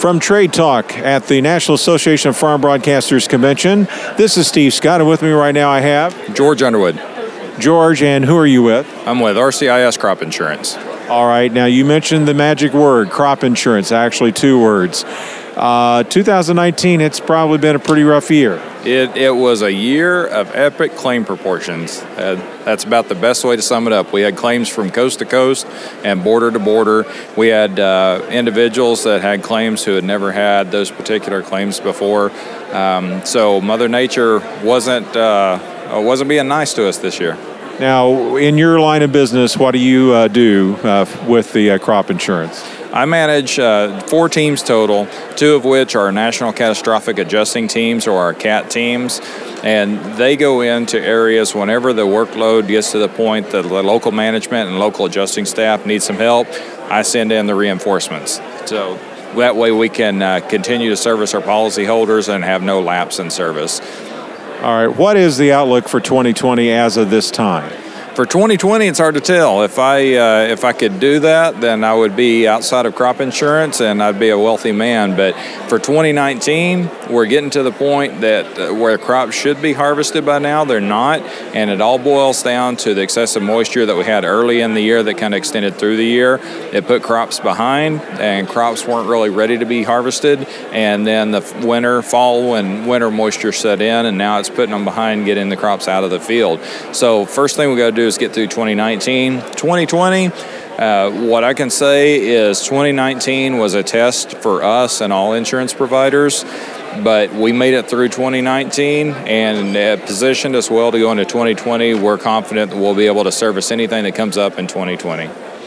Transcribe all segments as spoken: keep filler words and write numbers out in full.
From Trade Talk at the National Association of Farm Broadcasters Convention, this is Steve Scott, and with me right now I have George Underwood. George, and who are you with? I'm with R C I S Crop Insurance. All right, now you mentioned the magic word, crop insurance, actually two words. Uh, two thousand nineteen, it's probably been a pretty rough year. It, it was a year of epic claim proportions. Uh, that's about the best way to sum it up. We had claims from coast to coast and border to border. We had uh, individuals that had claims who had never had those particular claims before. Um, so Mother Nature wasn't uh, wasn't being nice to us this year. Now, in your line of business, what do you uh, do uh, with the uh, crop insurance? I manage uh, four teams total, two of which are National Catastrophic Adjusting Teams, or our CAT teams, and they go into areas whenever the workload gets to the point that the local management and local adjusting staff need some help. I send in the reinforcements. So that way we can uh, continue to service our policyholders and have no lapse in service. All right, what is the outlook for twenty twenty as of this time? For twenty twenty, it's hard to tell. If I uh, if I could do that, then I would be outside of crop insurance and I'd be a wealthy man. But for twenty nineteen, we're getting to the point that uh, where crops should be harvested by now, they're not. And it all boils down to the excessive moisture that we had early in the year that kind of extended through the year. It put crops behind, and crops weren't really ready to be harvested. And then the winter, fall, and winter moisture set in, and now it's putting them behind getting the crops out of the field. So first thing we got to do is get through twenty nineteen. twenty twenty, uh, what I can say is twenty nineteen was a test for us and all insurance providers, but we made it through twenty nineteen and it positioned us well to go into twenty twenty. We're confident that we'll be able to service anything that comes up in twenty twenty.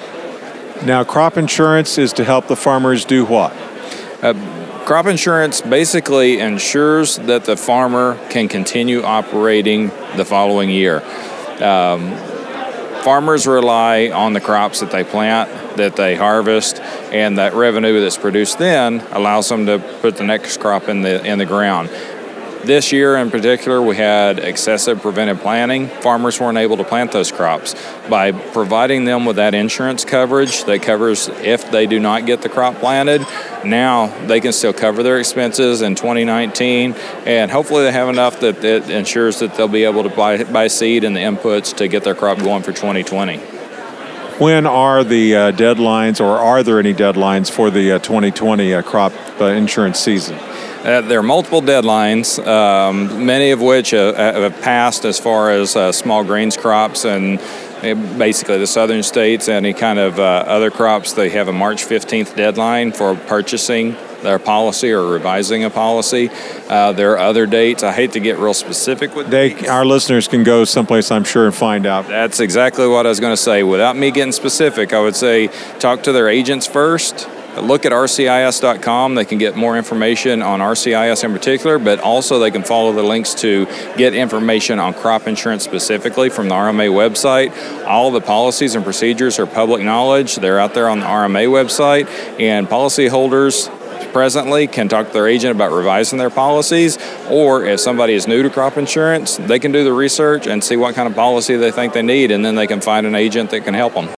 Now, crop insurance is to help the farmers do what? Uh, crop insurance basically ensures that the farmer can continue operating the following year. Um, farmers rely on the crops that they plant, that they harvest, and that revenue that's produced then allows them to put the next crop in the in the ground. This year in particular, we had excessive preventive planting. Farmers weren't able to plant those crops. By providing them with that insurance coverage that covers if they do not get the crop planted, now they can still cover their expenses in twenty nineteen, and hopefully they have enough that it ensures that they'll be able to buy, buy seed and the inputs to get their crop going for twenty twenty. When are the uh, deadlines, or are there any deadlines for the uh, twenty twenty uh, crop uh, insurance season? Uh, there are multiple deadlines, um, many of which uh, have passed as far as uh, small grains crops and uh, basically the southern states. Any kind of uh, other crops, they have a March fifteenth deadline for purchasing their policy or revising a policy. Uh, there are other dates. I hate to get real specific with they. dates. Our listeners can go someplace, I'm sure, and find out. That's exactly what I was going to say. Without me getting specific, I would say talk to their agents first. Look at R C I S dot com. They can get more information on R C I S in particular, but also they can follow the links to get information on crop insurance specifically from the R M A website. All the policies and procedures are public knowledge. They're out there on the R M A website, and policyholders presently can talk to their agent about revising their policies, or if somebody is new to crop insurance, they can do the research and see what kind of policy they think they need, and then they can find an agent that can help them.